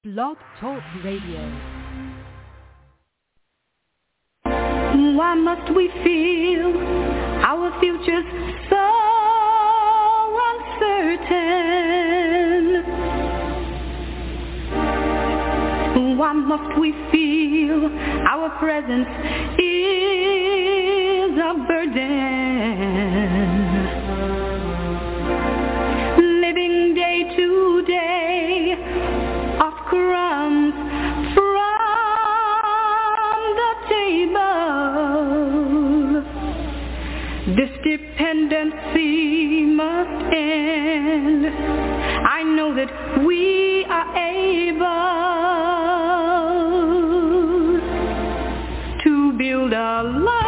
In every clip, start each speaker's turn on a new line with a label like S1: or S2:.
S1: Blog Talk Radio.
S2: Why must we feel our future's so uncertain? Why must we feel our presence is a burden? Living day to day off crumbs from the table. This dependency must end. I know that we are able to build a life.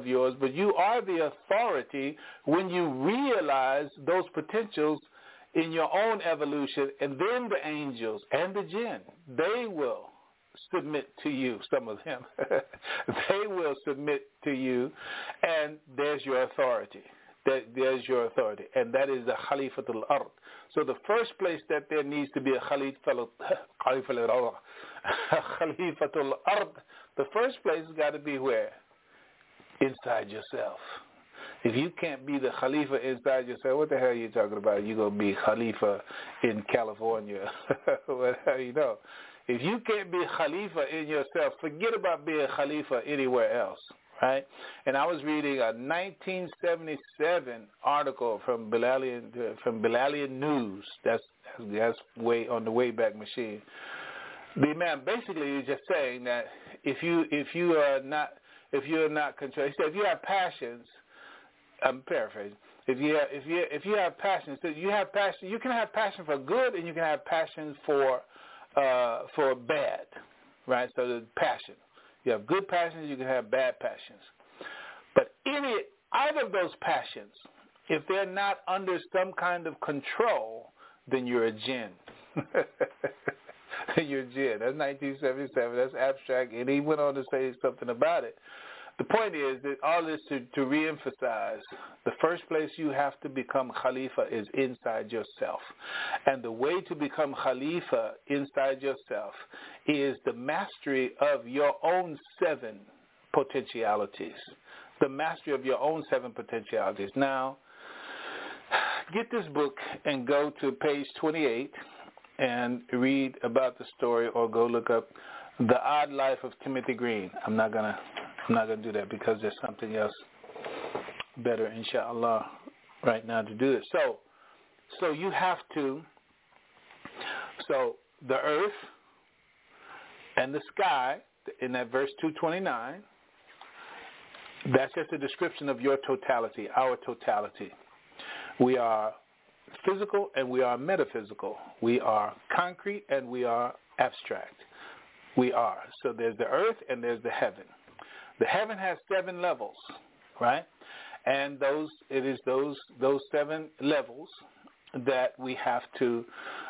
S1: yours, but you are the authority when you realize those potentials in your own evolution, and then the angels and the jinn, they will submit to you, some of them. They will submit to you, and there's your authority. There's your authority, and that is the Khalifatul Ard. So the first place that there needs to be a Khalifatul Ard, the first place has got to be where? Inside yourself. If you can't be the Khalifa inside yourself, what the hell are you talking about? You're going to be Khalifa in California. You know. If you can't be Khalifa in yourself, forget about being Khalifa anywhere else, right? And I was reading a 1977 article from Bilalian News. That's way on the Wayback Machine. The man basically is just saying that if you're not controlled, he said if you have passions, I'm paraphrasing. If you have passion, so you have passion. You can have passion for good, and you can have passion for bad, right? So the passion. You have good passions. You can have bad passions. But either of those passions, if they're not under some kind of control, then you're a jinn. You're a jinn. That's 1977. That's abstract, and he went on to say something about it. The point is that all this to reemphasize, the first place you have to become Khalifa is inside yourself. And the way to become Khalifa inside yourself is the mastery of your own 7 potentialities. The mastery of your own 7 potentialities. Now, get this book and go to page 28 and read about the story, or go look up The Odd Life of Timothy Green. I'm not gonna do that because there's something else better, inshallah, right now to do it. So you have to. So the earth and the sky in that verse 229. That's just a description of your totality, our totality. We are physical and we are metaphysical. We are concrete and we are abstract. We are. So there's the earth and there's the heaven. The heaven has 7 levels, right? And those 7 levels that we have to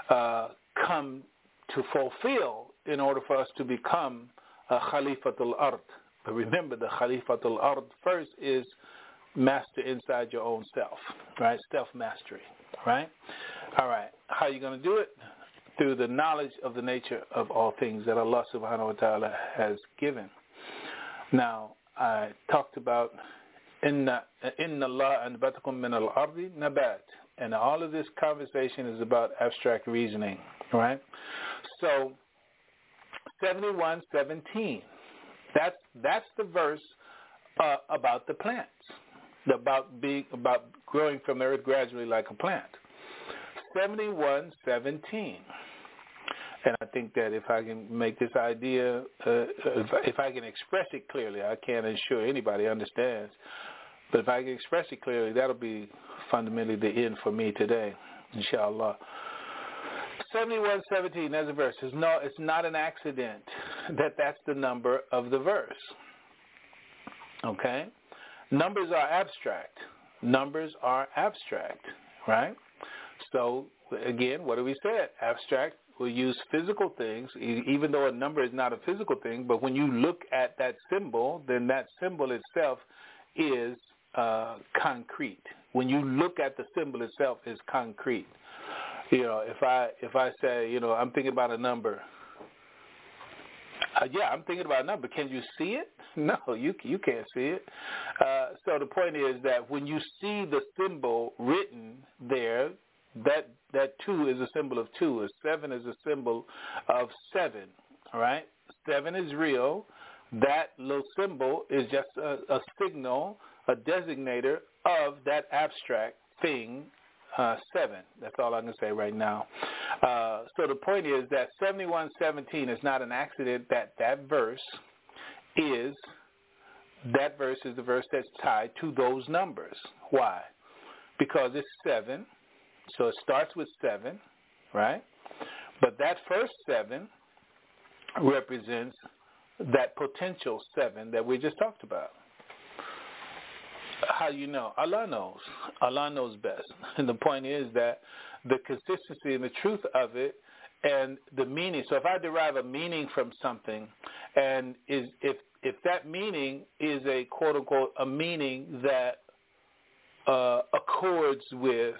S1: come to fulfill in order for us to become a Khalifatul Ard. But remember, the Khalifatul Ard first is master inside your own self, right? Self-mastery, right? All right. How are you going to do it? Through the knowledge of the nature of all things that Allah subhanahu wa ta'ala has given. Now, I talked about Inna Allah anbatakum min al-ardi nabat. And all of this conversation is about abstract reasoning, right? So, 71:17. That's the verse about the plants, about growing from the earth gradually like a plant. 71:17. And I think that if I can make this idea, if I can express it clearly, I can't ensure anybody understands, but if I can express it clearly, that'll be fundamentally the end for me today, inshallah. 71:17, there's a verse. It's not an accident that that's the number of the verse. Okay? Numbers are abstract. Numbers are abstract, right? So, again, what do we say? Abstract. We use physical things, even though a number is not a physical thing, but when you look at that symbol, then that symbol itself is concrete. When you look at the symbol itself, is concrete. You know, if I say, you know, I'm thinking about a number. Yeah, I'm thinking about a number. Can you see it? No, you can't see it. So the point is that when you see the symbol written there, that 2 is a symbol of 2. A 7 is a symbol of 7. All right? 7 is real. That little symbol is just a signal, a designator of that abstract thing, 7. That's all I'm going to say right now. So the point is that 71:17 is not an accident that verse is the verse that's tied to those numbers. Why? Because it's 7. So it starts with 7, right? But that first 7 represents that potential 7 that we just talked about. How you know? Allah knows. Allah knows best. And the point is that the consistency and the truth of it and the meaning. So if I derive a meaning from something, and if that meaning is a quote unquote a meaning that accords with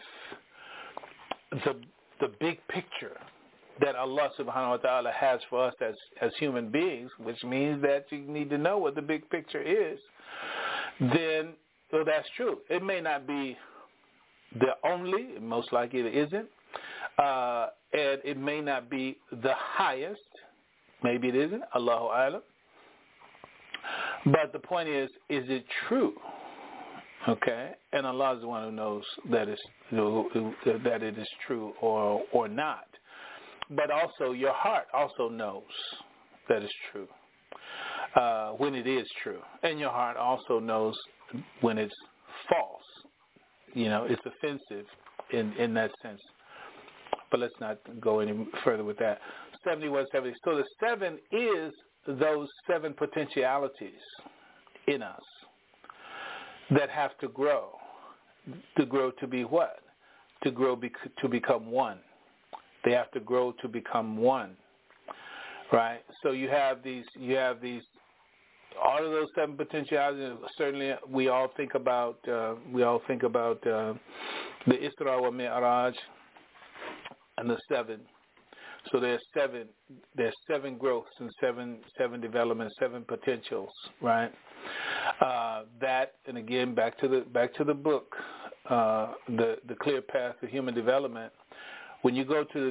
S1: the big picture that Allah subhanahu wa ta'ala has for us as human beings, which means that you need to know what the big picture is, then well, that's true. It may not be the only, most likely it isn't, and it may not be the highest, maybe it isn't, Allahu A'lam. But the point is it true? Okay, and Allah is the one who knows that it is true or not. But also your heart also knows that it's true when it is true, and your heart also knows when it's false. You know, it's offensive in that sense. But let's not go any further with that. 7170. So the 7 is those 7 potentialities in us that have to grow. To grow to be what? To grow to become one. They have to grow to become one. Right? So you have these all of those 7 potentialities. Certainly we all think about the Isra wa Mi'raj and the 7. So there's 7 growths and 7 developments, 7 potentials, right? That, and again back to the book, the Clear Path to Human Development. When you go to the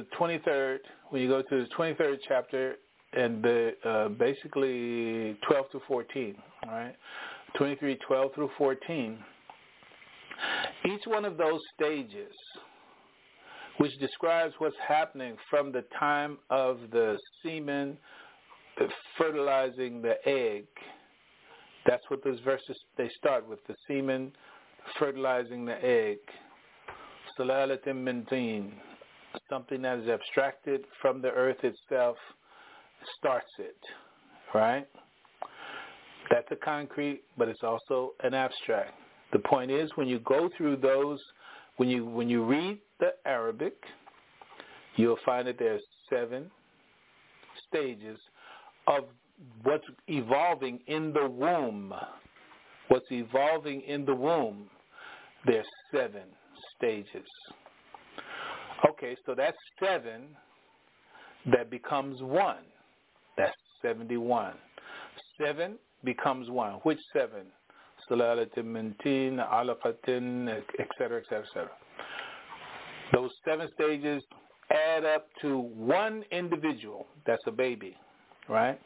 S1: 23rd chapter and the basically 12 to 14, all right, 23, 12 through 14, each one of those stages, which describes what's happening from the time of the semen fertilizing the egg. That's what those verses, they start with, the semen fertilizing the egg. Salalatin min tin, something that is abstracted from the earth itself starts it, right? That's a concrete, but it's also an abstract. The point is, when you go through those, when you read the Arabic, you'll find that there's 7 stages of what's evolving in the womb. What's evolving in the womb, there's 7 stages. Okay, so that's 7 that becomes 1. That's 71. 7 becomes 1. Which 7? Salalatin min tin, alaqatin, etc., etc., etc. Those 7 stages add up to one individual. That's a baby, right?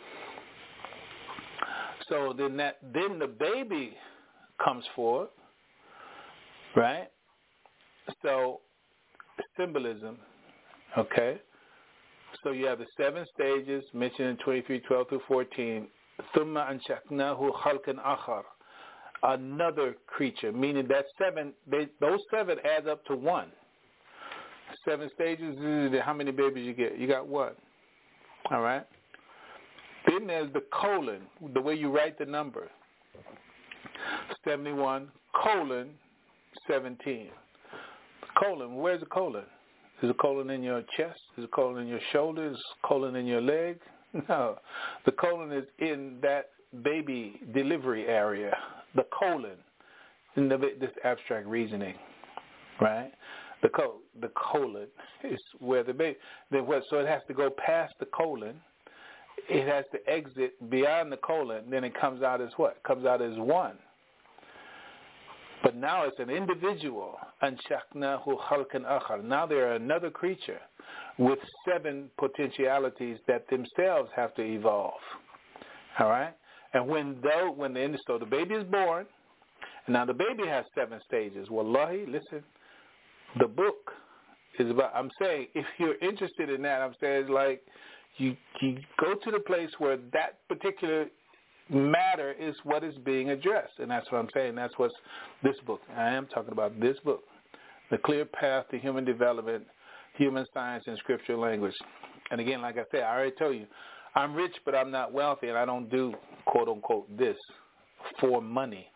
S1: So then the baby comes forward, right? So symbolism, okay? So you have the 7 stages mentioned in 23, 12 through 14. ثُمَّ أَنْشَأْنَاهُ خَلْقًا آخَرَ. Another creature, meaning that 7, those 7 add up to 1. 7 stages, how many babies you get? You got 1. All right? Then there's the colon, the way you write the number. 71, colon, 17. Colon, where's the colon? Is a colon in your chest? Is a colon in your shoulders? Is a colon in your leg? No. The colon is in that baby delivery area. The colon, in this abstract reasoning, right? The colon is where the baby, so it has to go past the colon. It has to exit beyond the colon. Then it comes out as what? It comes out as 1. But now it's an individual. أَنْشَأْنَاهُ خَلْقًا آخَرَ. Now they're another creature with 7 potentialities that themselves have to evolve. All right? And so the baby is born, and now the baby has 7 stages. Wallahi, listen, the book is about, I'm saying, if you're interested in that, I'm saying, like, you go to the place where that particular matter is what is being addressed. And that's what I'm saying. That's what's this book. I am talking about this book, The Clear Path to Human Development, Human Science and Scriptural Language. And again, like I said, I already told you, I'm rich, but I'm not wealthy, and I don't do, quote-unquote, this for money.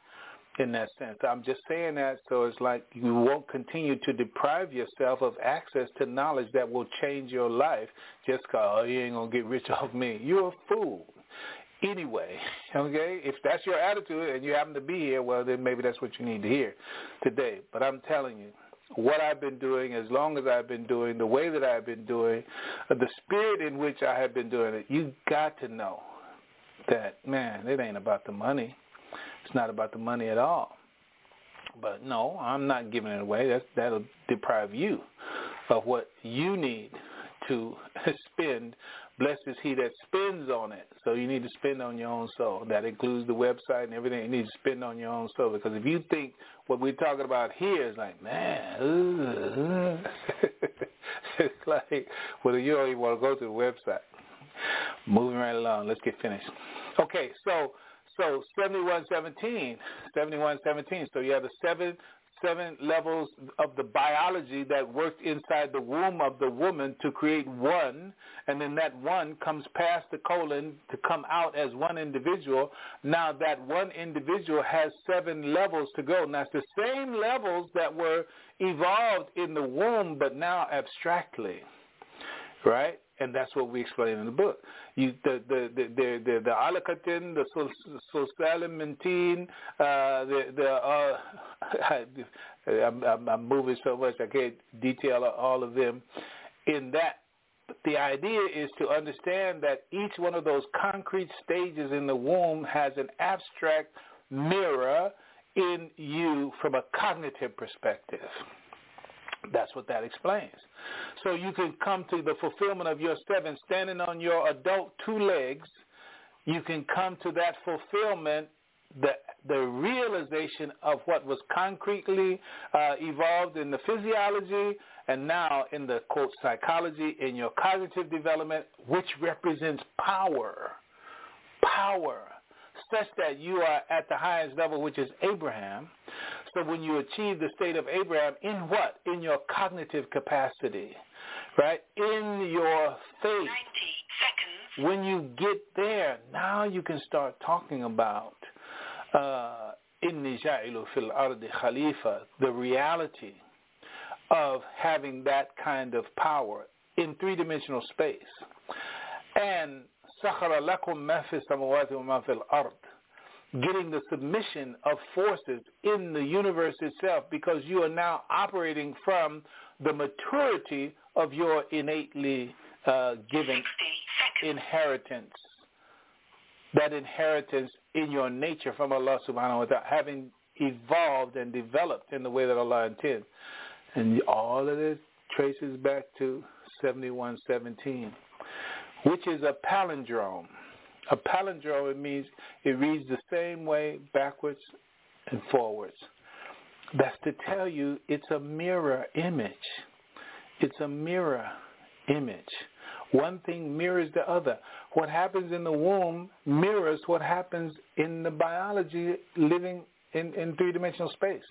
S1: in that sense. I'm just saying that so it's like you won't continue to deprive yourself of access to knowledge that will change your life just because, oh, you ain't going to get rich off me. You're a fool. Anyway, okay, if that's your attitude and you happen to be here, well, then maybe that's what you need to hear today. But I'm telling you, what I've been doing, as long as I've been doing, the way that I've been doing, the spirit in which I have been doing it, you got to know that, man, it ain't about the money. It's not about the money at all. But no, I'm not giving it away. That'll deprive you of what you need to spend. Blessed is he that spends on it. So you need to spend on your own soul. That includes the website and everything. You need to spend on your own soul. Because if you think what we're talking about here is like, man, it's like, well, you don't even want to go to the website. Moving right along. Let's get finished. Okay, so 7117. So you have the seven levels of the biology that worked inside the womb of the woman to create one, and then that one comes past the colon to come out as one individual. Now that one individual has 7 levels to go. Now it's the same levels that were evolved in the womb, but now abstractly, right? And that's what we explain in the book. The alakatin, the sulsalimentin, I'm moving so much I can't detail all of them. In that, the idea is to understand that each one of those concrete stages in the womb has an abstract mirror in you from a cognitive perspective. That's what that explains. So you can come to the fulfillment of your 7 standing on your adult 2 legs. You can come to that fulfillment, the realization of what was concretely evolved in the physiology and now in the, quote, psychology, in your cognitive development, which represents power, such that you are at the highest level, which is Abraham. So when you achieve the state of Abraham, in what? In your cognitive capacity, right? In your faith. 90 seconds. When you get there, now you can start talking about Inni ja'ilu fil ardi khalifa, the reality of having that kind of power in 3-dimensional space. And sakhara lakum ma fi samawati wa ma fil ard, getting the submission of forces in the universe itself, because you are now operating from the maturity of your innately given inheritance. That inheritance in your nature from Allah subhanahu wa ta'ala, having evolved and developed in the way that Allah intends. And all of this traces back to 7117, which is a palindrome. A palindrome, it means it reads the same way backwards and forwards. That's to tell you it's a mirror image. It's a mirror image. One thing mirrors the other. What happens in the womb mirrors what happens in the biology living in 3-dimensional space.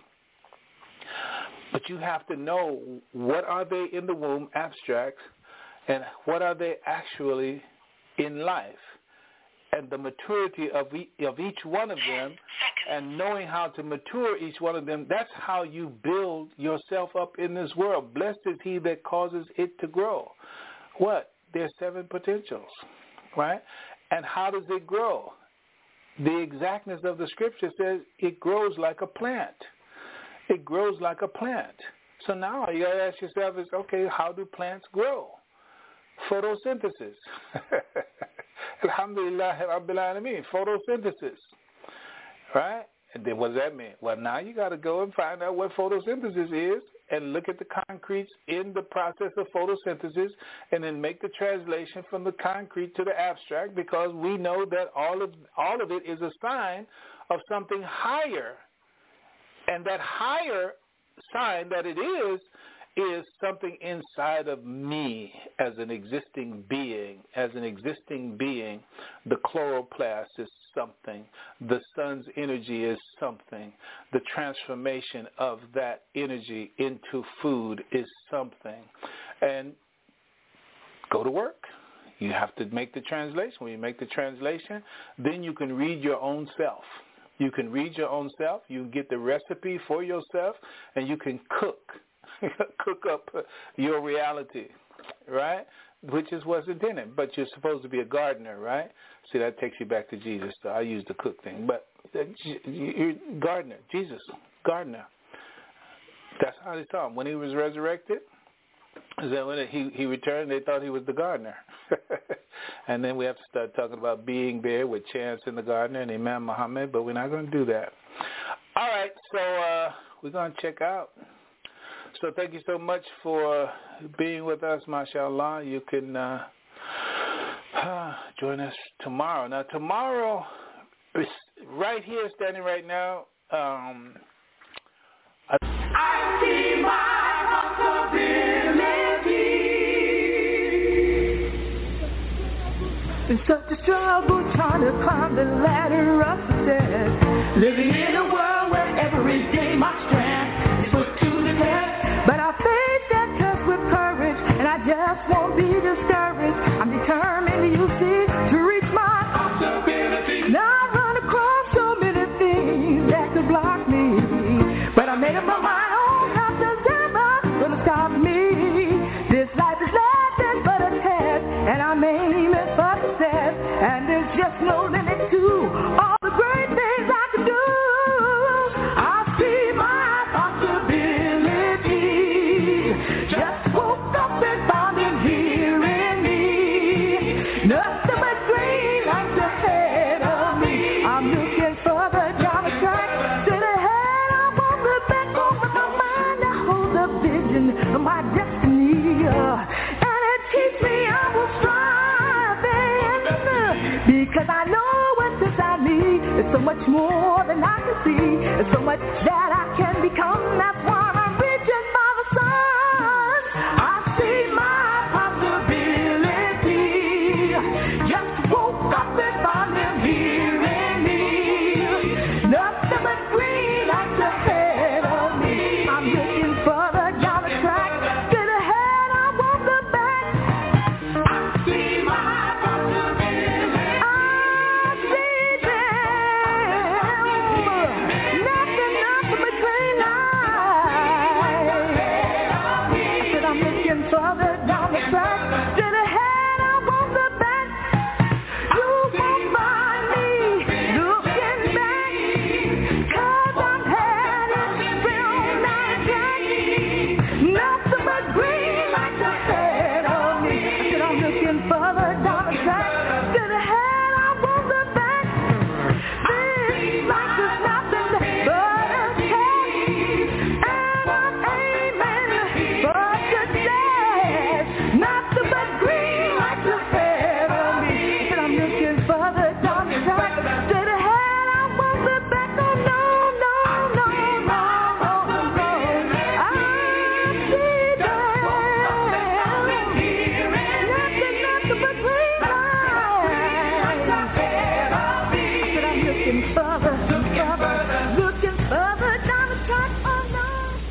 S1: But you have to know, what are they in the womb, abstract, and what are they actually in life? And the maturity of each one of them, and knowing how to mature each one of them, that's how you build yourself up in this world. Blessed is he that causes it to grow. What? There's 7 potentials, right? And how does it grow? The exactness of the scripture says it grows like a plant. It grows like a plant. So now you got to ask yourself is, okay, how do plants grow? Photosynthesis. Alhamdulillah, Rabbil Alameen, photosynthesis, right? And then what does that mean? Well, now you got to go and find out what photosynthesis is and look at the concretes in the process of photosynthesis and then make the translation from the concrete to the abstract, because we know that all of it is a sign of something higher. And that higher sign that it is something inside of me as an existing being. As an existing being, the chloroplast is something. The sun's energy is something. The transformation of that energy into food is something. And go to work. You have to make the translation. When you make the translation, then you can read your own self. You can read your own self. You can get the recipe for yourself, and you can cook up your reality, right? Which is what's intended. But you're supposed to be a gardener, right? See, that takes you back to Jesus. So I use the cook thing. But you're gardener, Jesus, gardener. That's how they saw him. When he was resurrected, then when he returned, they thought he was the gardener. And then we have to start talking about being there with Chance in the gardener and Imam Muhammad, but we're not going to do that. All right, so we're going to check out. So thank you so much for being with us, mashallah. You can join us tomorrow. Now, tomorrow, right here, standing right now,
S2: I see my possibility. It's such a struggle trying to climb the ladder up the stairs. Living in a world where every day my strength is put to the test. But I face that test with courage, and I just won't be discouraged. I'm determined, you see, to reach my possibility. Now I run across so many things that could block me, but I made up my mind. Stop me. This life is nothing but a test, and I'm aiming for success. And there's just no limit to all the great things I can do. I see my possibilities. Just woke up and found him here in me. Nothing but green lights ahead of me. I'm looking further down the track. To the head, I won't look back over my mind. I hold the vision of my destiny, and it keeps me, I will strive, because I know what's inside me. There's so much more than I can see. There's so much that I can become. That's why I'm reaching for the sun. I see my possibility. Just woke up and found him here in me. Nothing but green lights ahead of me. I'm looking further down the track. To the head, I won't look back. I see my possibility. I see them. Nothing but green lights. Said I'm looking further down the track. To the head, I won't look back. You won't find me looking back, 'cause I'm headed real nice track. Nothing but green lights ahead of me. Said I'm looking further down the track. To the head, I won't look back. This life is nothing but a test, and I'm aiming for success. Nothing but green lights ahead of me. Said I'm looking further down the track. To the head, I won't look back. Oh no, no, no, no, no, no. I see them. Nothing but green lights. I said I'm looking further down the track. Oh no.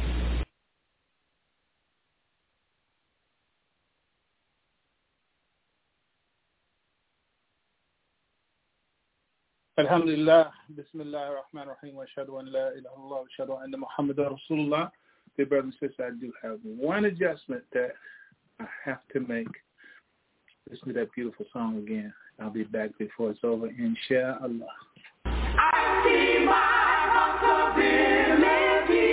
S1: Alhamdulillah, Bismillah ar-Rahman ar-Rahim, wa ashhadu an la ilaha illallah, wa ashhadu anna Muhammadan Rasulullah. Dear brothers and sisters, I do have one adjustment that I have to make. Listen to that beautiful song again. I'll be back before it's over, inshallah.
S2: I see my possibility.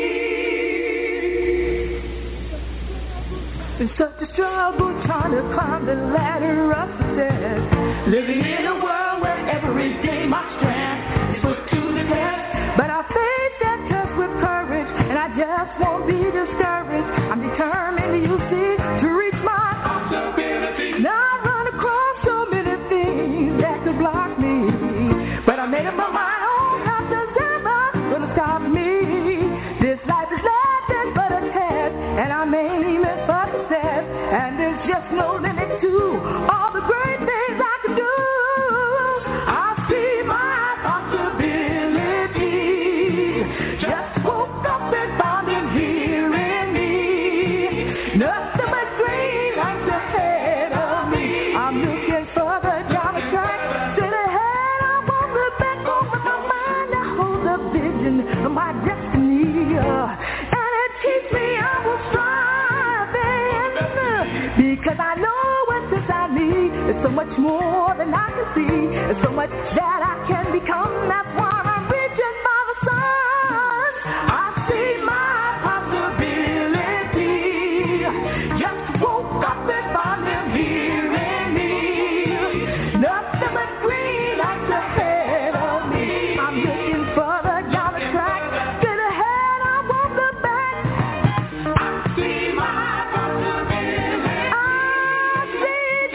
S2: It's such a struggle trying to climb the ladder up the stairs. Living in a world where every day my strength is put to the test. But I face that test with courage, and I just won't be discouraged. I'm determined, you see, to reach my possibility. Now I run across so many things that could block me, but I made up my mind. Nothing's ever gonna stop me. This life is nothing but a test, and I'm aiming for success. And there's just no limit to all the great things I can do. I see my possibility. Just woke up and found him here in me. Nothing but green lights ahead of me. I'm looking further down the track. To the head, I won't look back over my mind. I hold There's so much more than I can see. There's so much that I can become. That's why I'm reaching for the sun. I see my possibility. Just woke up and found him here in me. Nothing but green lights ahead of me. I'm looking further down the track. To the head, I won't look back. I see my possibility. I see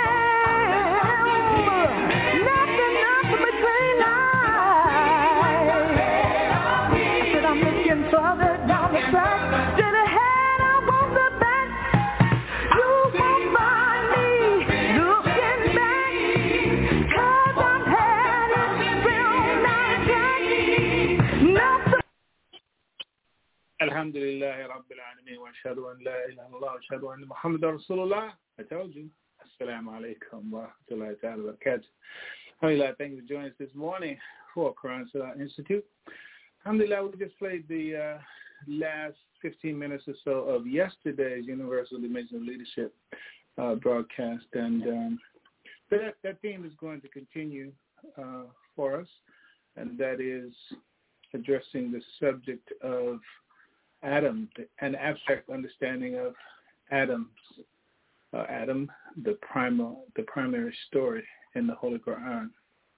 S2: them. Nothing but green lights. Said I'm looking further down the track. To the head, I won't look back. You won't find me looking back. 'Cause I'm headed round that track. Nothing.
S1: Alhamdulillah Rabbil Alameen wa ashhadu an la ilaha illallah wa ashhadu anna Muhammadan Rasulullah. I told you. Assalamu alaikum wa rahmatullahi ta'ala wa barakatuh. Alhamdulillah, thank you for joining us this morning for Quran Salah Institute. Alhamdulillah, we just played the last 15 minutes or so of yesterday's Universal Dimension of Leadership broadcast, and that theme is going to continue for us, and that is addressing the subject of Adam, an abstract understanding of Adam, the primary story in the Holy Quran.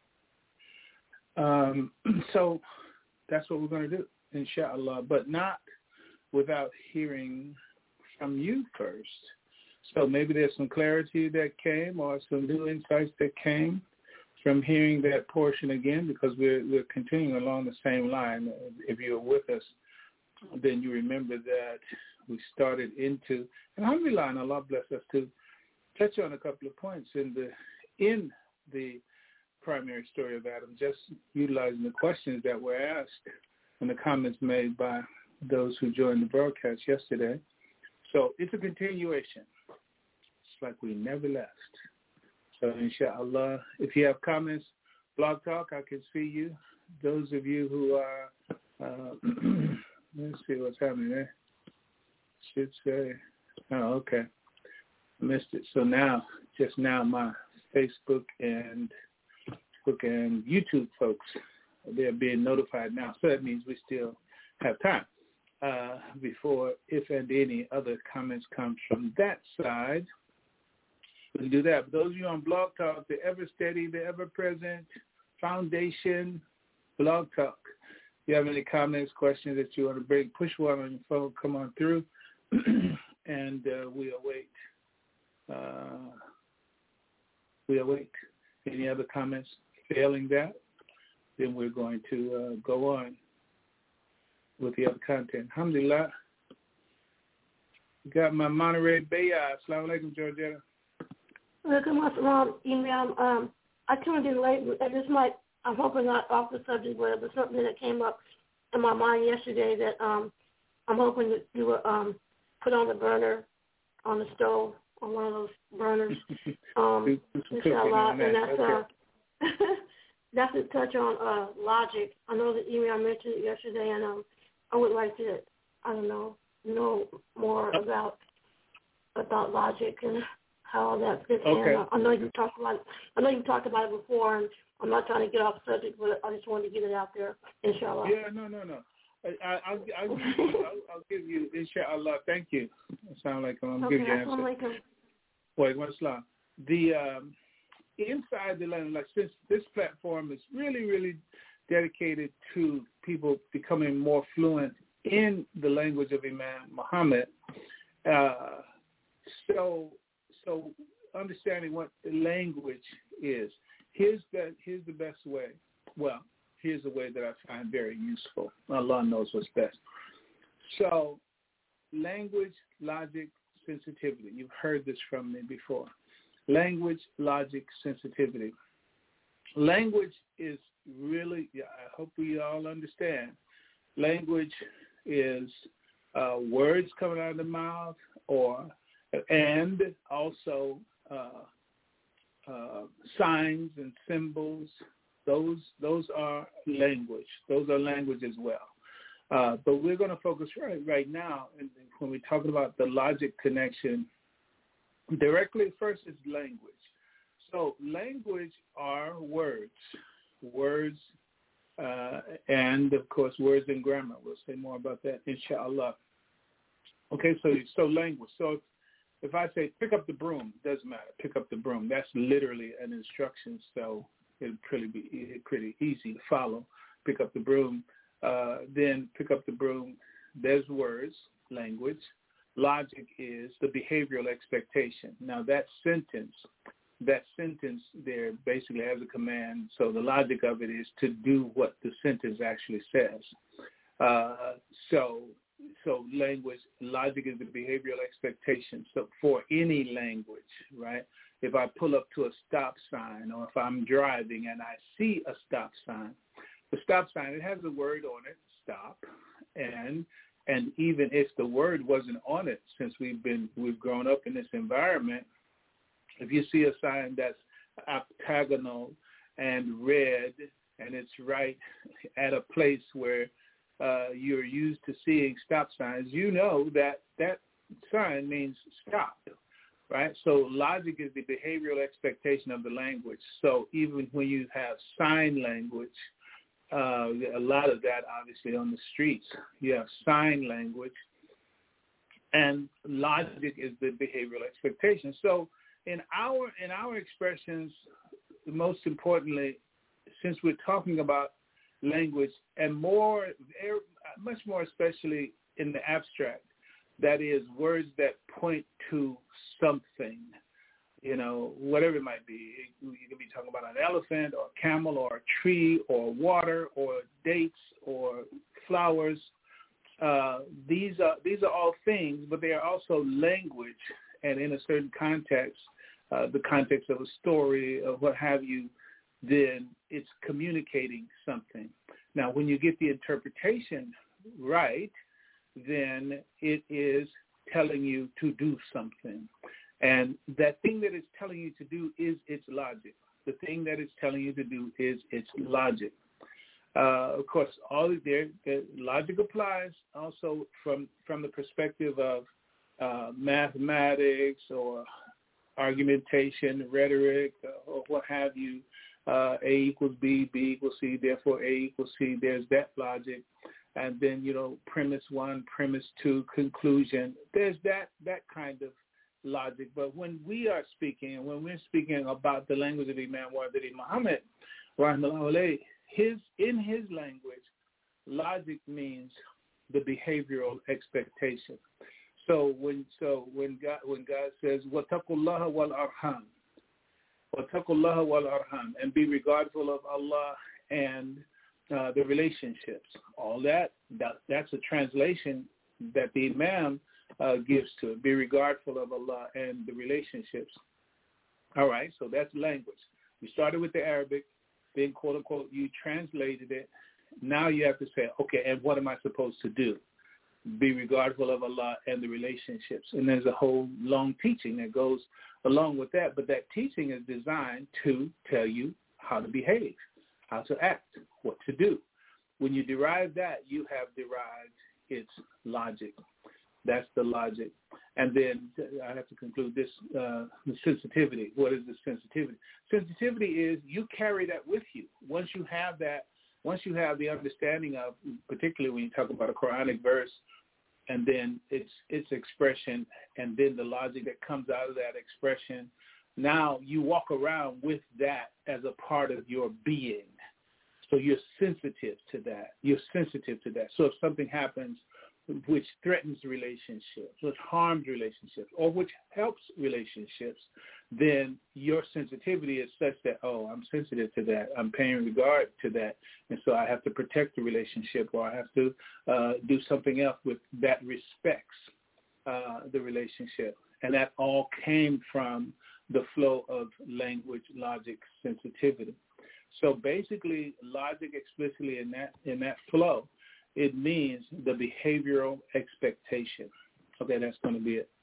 S1: So that's what we're going to do, inshallah, but not without hearing from you first. So maybe there's some clarity that came or some new insights that came from hearing that portion again, because we're continuing along the same line. If you're with us, then you remember that we started into, and alhamdulillah, and Allah bless us to touch on a couple of points in the primary story of Adam, just utilizing the questions that were asked and the comments made by those who joined the broadcast yesterday. So it's a continuation. It's like we never left. So inshallah, if you have comments, Blog Talk, I can see you. Those of you who are, let's see what's happening there. Should say, oh, okay. I missed it. So just now, my Facebook and YouTube folks, they're being notified now. So that means we still have time before, if and any other comments come from that side. We can do that. But those of you on Blog Talk, the ever steady, the ever present Foundation Blog Talk. If you have any comments, questions that you want to bring, push one on your phone, come on through, and we await. Any other comments? Failing that, then we're going to go on with the other content. Alhamdulillah. Got my Monterey Bay. Assalamu alaikum, Georgetta.
S3: Welcome, Imam. I tuned in late. I'm hoping not off the subject, but it was something that came up in my mind yesterday that I'm hoping that you will put on the burner on the stove, on one of those burners. Inshallah, and that's that's a touch on logic. I know that Imam mentioned it yesterday, and I would like to, know more about logic and how that fits in. I know you talked about it before, and I'm not trying to get off subject, but I just wanted to get it out there, inshallah.
S1: Yeah, no. I'll give you, inshallah. Thank you. Assalamu alaikum. I'm giving you an answer. Wait, what's Islam? The inside the language, like, since this platform is really, really dedicated to people becoming more fluent in the language of Imam Muhammad, so understanding what the language is. Here's the best way. Well, here's the way that I find very useful. Allah knows what's best. So, language, logic, sensitivity. You've heard this from me before. Language, logic, sensitivity. Language is really, I hope we all understand, language is words coming out of the mouth, and also signs and symbols. Those are language. Those are language as well. But we're going to focus right now, and when we talk about the logic connection, directly first is language. So language are words, and of course words and grammar. We'll say more about that, inshallah. Okay, so language. So if I say pick up the broom, doesn't matter. Pick up the broom. That's literally an instruction, so it'll be pretty easy to follow. Pick up the broom. Then pick up the broom. There's words, language. Logic is the behavioral expectation. Now that sentence there basically has a command. So the logic of it is to do what the sentence actually says. So language, logic is the behavioral expectation. So for any language, right? If I pull up to a stop sign, or if I'm driving and I see a stop sign, the stop sign, it has a word on it, stop, and even if the word wasn't on it, since we've grown up in this environment, if you see a sign that's octagonal and red, and it's right at a place where you're used to seeing stop signs, you know that sign means stop, right? So logic is the behavioral expectation of the language. So even when you have sign language, a lot of that obviously on the streets, you have sign language, and logic is the behavioral expectation. So in our expressions, most importantly, since we're talking about language, and much more especially in the abstract, that is words that point to something, whatever it might be. You could be talking about an elephant or a camel or a tree or water or dates or flowers. These are all things, but they are also language, and in a certain context, the context of a story or what have you, then it's communicating something. Now, when you get the interpretation right, then it is telling you to do something. And that thing that it's telling you to do is its logic. The thing that it's telling you to do is its logic. Of course, the logic applies also from the perspective of mathematics or argumentation, rhetoric, or what have you. A equals B, B equals C, therefore A equals C. There's that logic. And then, premise 1, premise 2, conclusion. There's that kind of logic. But when we are speaking, and when we're speaking about the language of Imam Wardiri Muhammad, in his language, logic means the behavioral expectation. So when God says, وَاتَّقُوا اللَّهَ وَالْأَرْحَامَ, and be regardful of Allah and the relationships, all that's a translation that the Imam gives to it. Be regardful of Allah and the relationships. All right, so that's language. We started with the Arabic, then quote unquote you translated it. Now you have to say, okay, and what am I supposed to do? Be regardful of Allah and the relationships. And there's a whole long teaching that goes along with that. But that teaching is designed to tell you how to behave, how to act, what to do. When you derive that, you have derived its logic. That's the logic. And then I have to conclude this, the sensitivity. What is the sensitivity? Sensitivity is you carry that with you. Once you have that, once you have the understanding of, particularly when you talk about a Quranic verse, and then its expression, and then the logic that comes out of that expression, now you walk around with that as a part of your being. So you're sensitive to that. You're sensitive to that. So if something happens which threatens relationships, which harms relationships, or which helps relationships, then your sensitivity is such that, oh, I'm sensitive to that. I'm paying regard to that. And so I have to protect the relationship, or I have to do something else with that respects the relationship. And that all came from the flow of language, logic, sensitivity. So basically, logic explicitly in that flow, it means the behavioral expectation. Okay, that's going to be it.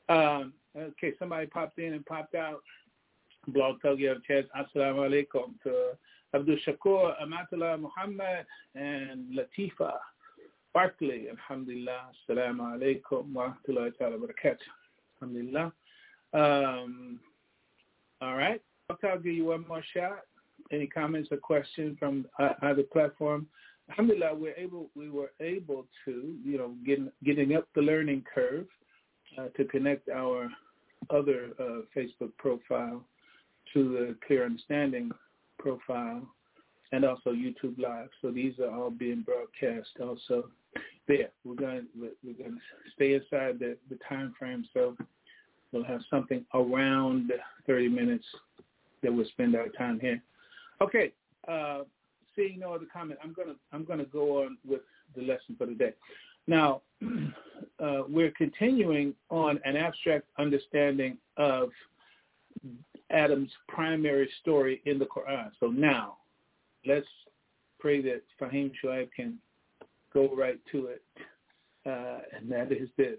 S1: Okay, somebody popped in and popped out. Blog Talk, you have a chance. Assalamu alaikum to Abdul Shakur, Amatullah Muhammad, and Latifa Barkley. Alhamdulillah. Assalamu alaikum wa rahmatullahi wa barakatuh. Alhamdulillah. All right. I'll give you one more shot. Any comments or questions from either platform? Alhamdulillah, we were able to, getting up the learning curve to connect our other Facebook profile to the Clear Understanding profile and also YouTube Live. So these are all being broadcast also there. We're going to stay inside the time frame, so we'll have something around 30 minutes that we'll spend our time here. Okay. Seeing no other comment, I'm gonna go on with the lesson for today. Now, we're continuing on an abstract understanding of Adam's primary story in the Quran. So now, let's pray that Fahim Shuaib can go right to it, and that is this.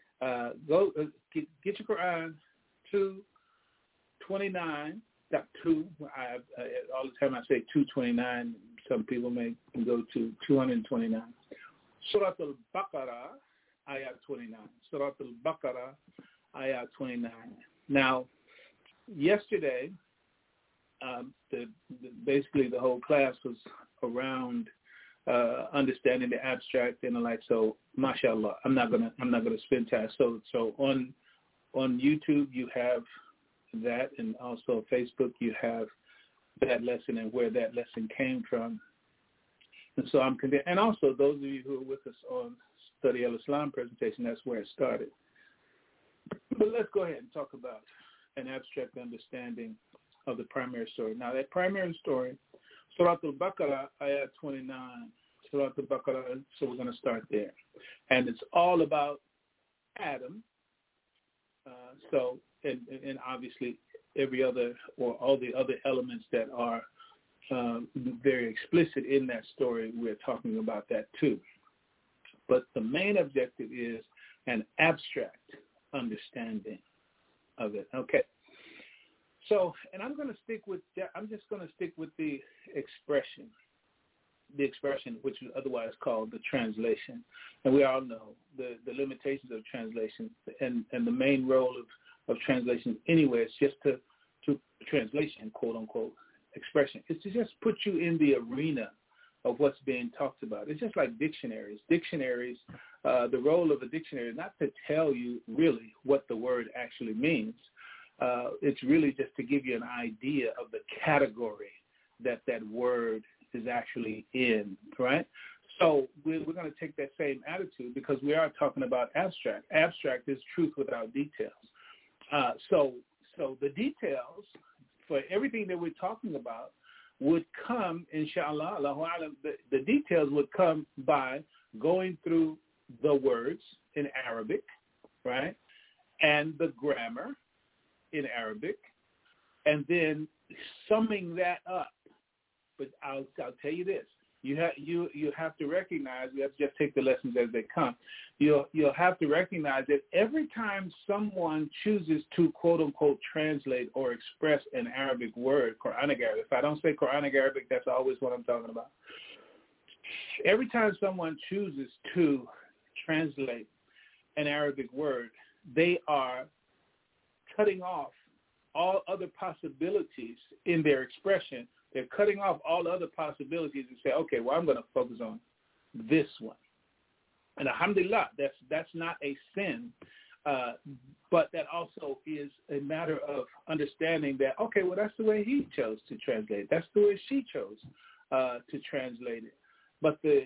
S1: Get your Quran 229. Got 2. All the time I say 229. Some people may go to 229. Surah Al-Baqarah, Ayat 29. Surah Al-Baqarah, Ayat 29. Now, yesterday, basically the whole class was around understanding the abstract and the like. So, mashallah, I'm not gonna spend time. So on YouTube you have that, and also Facebook you have that lesson and where that lesson came from. And so I'm convinced, and also those of you who are with us on Study al-Islam presentation, that's where it started. But let's go ahead and talk about an abstract understanding of the primary story. Now that primary story, Surah Al-Baqarah, Ayat 29, Surah Al-Baqarah, so we're going to start there. And it's all about Adam. And obviously every other or all the other elements that are very explicit in that story, we're talking about that too. But the main objective is an abstract understanding of it. Okay. So, and I'm just going to stick with the expression which is otherwise called the translation. And we all know the limitations of translation and the main role of translation anyway is just to translation, quote unquote, expression. It's to just put you in the arena of what's being talked about. It's just like dictionaries. Dictionaries, the role of a dictionary is not to tell you really what the word actually means. It's really just to give you an idea of the category that word is actually in, right? So we're going to take that same attitude because we are talking about abstract. Abstract is truth without details. So the details for everything that we're talking about would come, inshallah, the details would come by going through the words in Arabic, right, and the grammar in Arabic, and then summing that up. But I'll tell you this: you have to recognize. We have to just take the lessons as they come. You'll have to recognize that every time someone chooses to quote unquote translate or express an Arabic word, Quranic Arabic. If I don't say Quranic Arabic, that's always what I'm talking about. Every time someone chooses to translate an Arabic word, they are cutting off all other possibilities in their expression. They're cutting off all other possibilities and say, okay, well, I'm going to focus on this one. And alhamdulillah, that's not a sin, but that also is a matter of understanding that, okay, well, that's the way he chose to translate. That's the way she chose to translate it. But the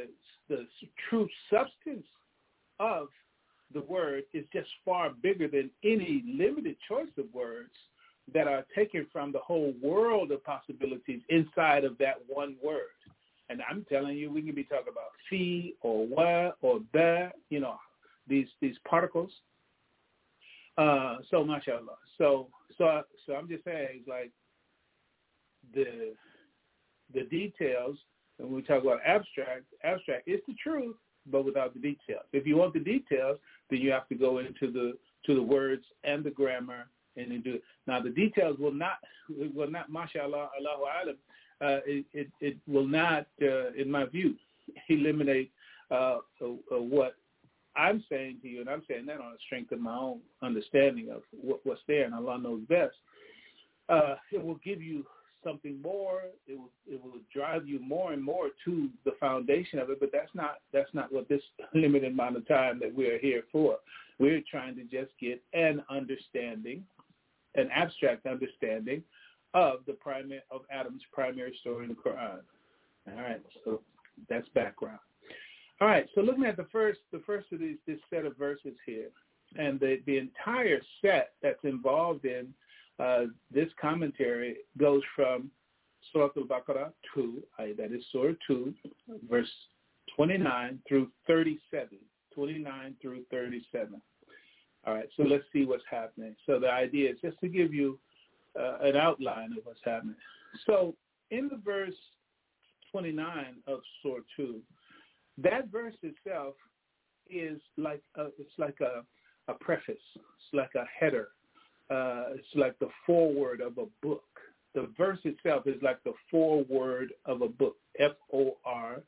S1: true substance of the word is just far bigger than any limited choice of words that are taken from the whole world of possibilities inside of that one word. And I'm telling you, we can be talking about fi or wa or ba, these particles. So mashallah. So I'm just saying, it's like the details. When we talk about abstract is the truth, but without the details. If you want the details, then you have to go into the words and the grammar and then do it. Now the details will not, mashallah, Allahu alam, it will not, in my view, eliminate what I'm saying to you, and I'm saying that on the strength of my own understanding of what's there, and Allah knows best. it will give you something more. It will drive you more and more to the foundation of it. But that's not what this limited amount of time that we're here for. We're trying to just get an understanding, an abstract understanding of Adam's primary story in the Quran. All right, so that's background. All right, so looking at the first of this set of verses here, and the entire set that's involved in this commentary goes from Surah Al-Baqarah 2, that is Surah 2, verse 29 through 37. 29 through 37. All right, so let's see what's happening. So the idea is just to give you an outline of what's happening. So in the verse 29 of Surah 2, that verse itself is like a preface. It's like a header. It's like the foreword of a book. The verse itself is like the foreword of a book. Foreword.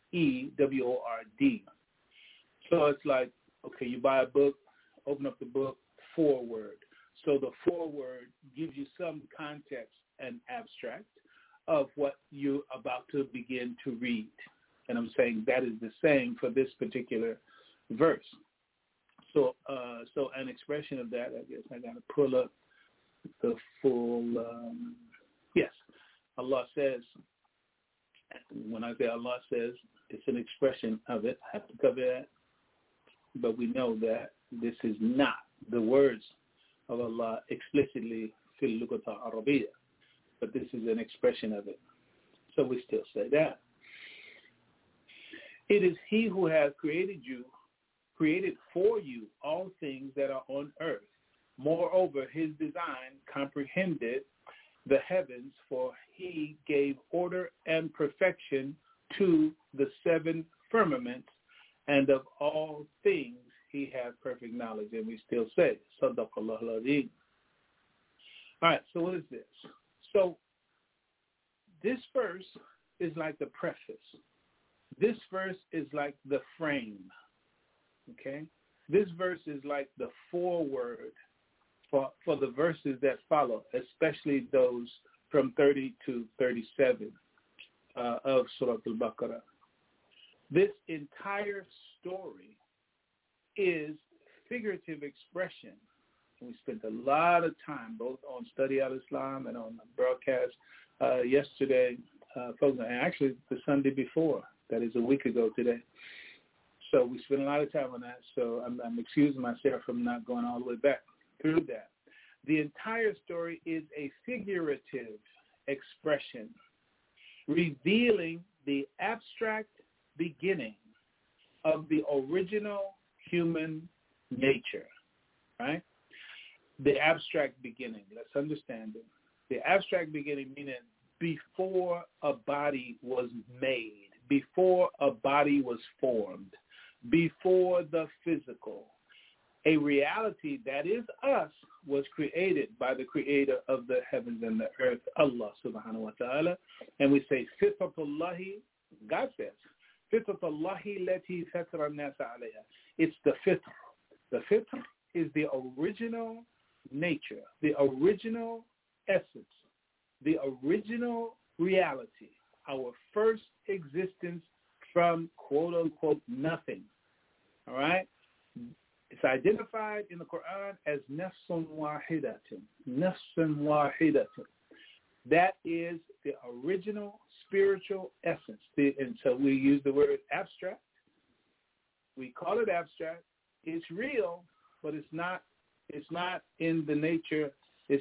S1: So it's like, okay, you buy a book, open up the book, foreword. So the foreword gives you some context and abstract of what you're about to begin to read. And I'm saying that is the same for this particular verse. So an expression of that, I guess I got to pull up the full, yes. Allah says, when I say Allah says, it's an expression of it. I have to cover that. But we know that this is not the words of Allah explicitly fil lughata Arabiya, but this is an expression of it. So we still say that. It is He who has created for you all things that are on earth. Moreover, His design comprehended the heavens, for He gave order and perfection to the seven firmaments, and of all things He has perfect knowledge. And we still say, Sadaqallahu al-Azim. All right, so what is this? So this verse is like the preface. This verse is like the frame, okay? This verse is like the foreword for the verses that follow, especially those from 30 to 37 of Surah Al-Baqarah. This entire story is figurative expression. We spent a lot of time both on Study Al-Islam and on the broadcast yesterday, folks, and actually the Sunday before. That is a week ago today. So we spent a lot of time on that. So I'm excusing myself from not going all the way back through that. The entire story is a figurative expression revealing the abstract beginning of the original human nature, right? The abstract beginning. Let's understand it. The abstract beginning meaning before a body was made, before a body was formed, before the physical. A reality that is us was created by the creator of the heavens and the earth, Allah subhanahu wa ta'ala. And we say, Fitratullahi, God says, Fitratullahi lati fatra nasa alayha. It's the fitr. The fitr is the original nature, the original essence, the original reality, our first existence from quote-unquote nothing, all right? It's identified in the Quran as nafsun wahidatun, nafsun wahidatun. That is the original spiritual essence. And so we use the word abstract. We call it abstract. It's real, but it's not in the nature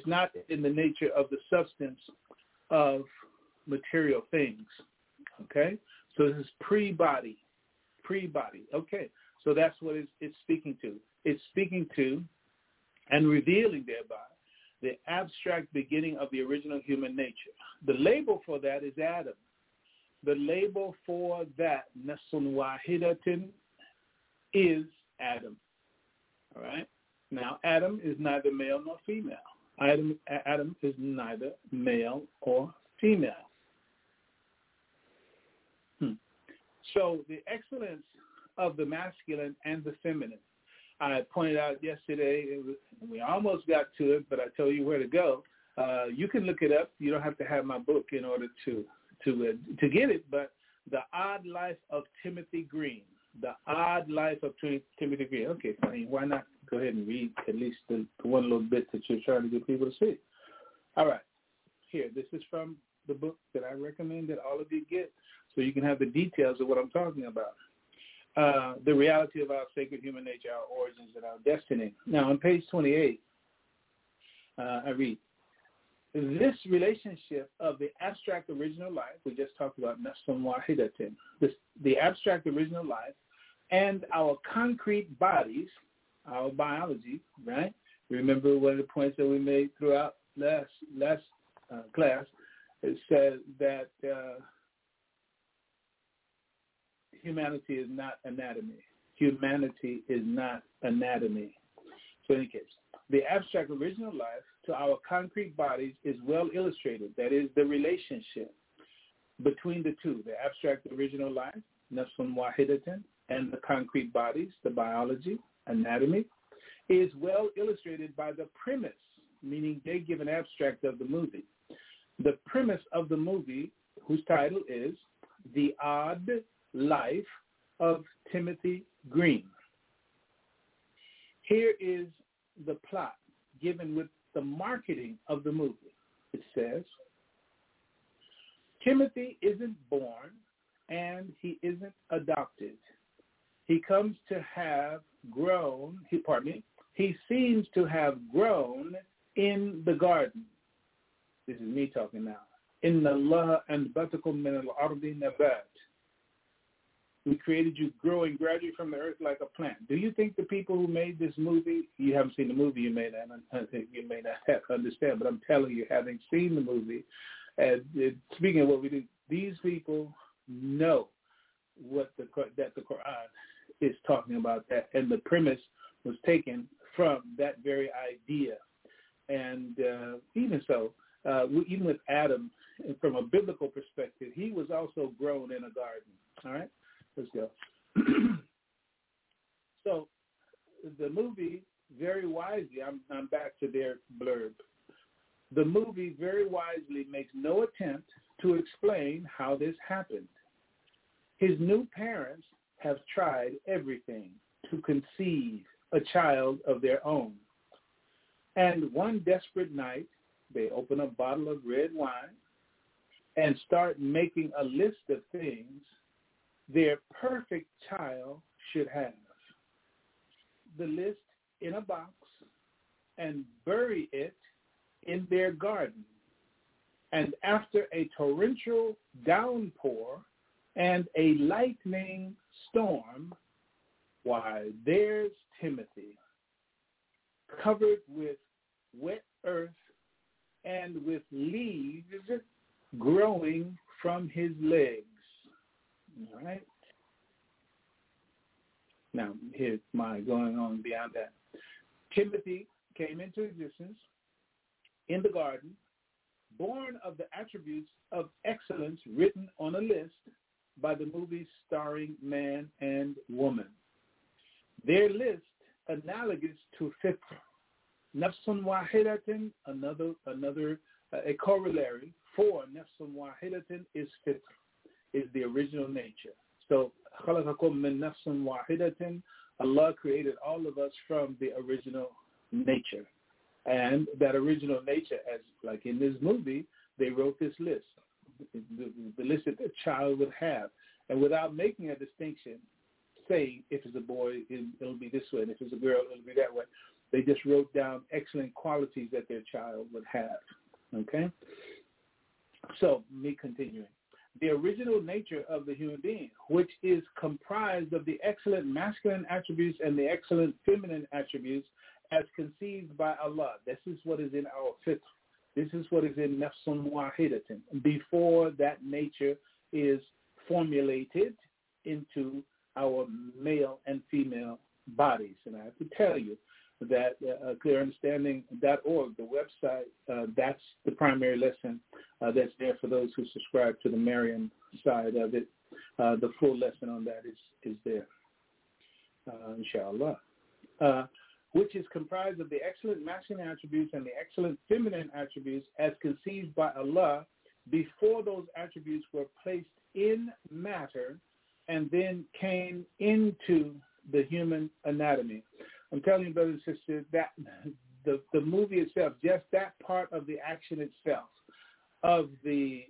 S1: of the substance of material things. Okay? So this is pre-body. Okay. So that's what it's speaking to. It's speaking to and revealing thereby the abstract beginning of the original human nature. The label for that is Adam. The label for that, nafsun wahidatin, is Adam. All right? Now, Adam is neither male nor female. Adam is neither male or female. So the excellence of the masculine and the feminine, I pointed out yesterday, we almost got to it, but I told you where to go. You can look it up. You don't have to have my book in order to get it. But The Odd Life of Timothy Green. The Odd Life of Timothy Green. Okay, fine. Why not go ahead and read at least the one little bit that you're trying to get people to see? All right. Here, this is from the book that I recommend that all of you get so you can have the details of what I'm talking about. The reality of our sacred human nature, our origins, and our destiny. Now, on page 28, I read, this relationship of the abstract original life, we just talked about nafsun wahidatin, the abstract original life, and our concrete bodies, our biology, right? Remember one of the points that we made throughout last class, it said that humanity is not anatomy. Humanity is not anatomy. So in any case, the abstract original life to our concrete bodies is well illustrated. That is the relationship between the two, the abstract original life, nafsun wahidatin, and the concrete bodies, the biology, anatomy, is well illustrated by the premise, meaning they give an abstract of the movie. The premise of the movie, whose title is The Odd Life of Timothy Green. Here is the plot given with the marketing of the movie. It says, Timothy isn't born and he isn't adopted. He comes to have grown, he seems to have grown in the garden. This is me talking now. Inna Allah anbatakum min al-ardi nabat. We created you growing gradually from the earth like a plant. Do you think the people who made this movie, you haven't seen the movie, you may not understand, but I'm telling you, having seen the movie, speaking of what we do, these people know that the Quran is talking about that, and the premise was taken from that very idea. And even so, even with Adam, from a biblical perspective, he was also grown in a garden. All right? Let's go. So the movie very wisely, I'm back to their blurb. The movie very wisely makes no attempt to explain how this happened. His new parents have tried everything to conceive a child of their own. And one desperate night, they open a bottle of red wine and start making a list of things their perfect child should have. The list in a box and bury it in their garden. And after a torrential downpour and a lightning storm, why, there's Timothy, covered with wet earth and with leaves growing from his legs. All right. Now, here's my going on beyond that. Timothy came into existence in the garden, born of the attributes of excellence written on a list by the movies starring man and woman. Their list analogous to fitr. Nafsun wahidatin, a corollary for nafsun wahidatin is fitr, is the original nature. So, khalaqakum min nafsun wahidatin, Allah created all of us from the original nature. And that original nature, as like in this movie, they wrote this list, the list that the child would have. And without making a distinction, say if it's a boy, it'll be this way, and if it's a girl, it'll be that way. They just wrote down excellent qualities that their child would have. Okay? So, me continuing. The original nature of the human being, which is comprised of the excellent masculine attributes and the excellent feminine attributes as conceived by Allah. This is what is in our fitr. This is what is in nafsun wahidatin. Before that nature is formulated into our male and female bodies. And I have to tell you that clearunderstanding.org, the website, that's the primary lesson that's there for those who subscribe to the Marian side of it. The full lesson on that is there, inshallah.
S4: which is comprised of the excellent masculine attributes and the excellent feminine attributes as conceived by Allah before those attributes were placed in matter and then came into the human anatomy. I'm telling you, brothers and sisters, that the movie itself, just that part of the action itself of the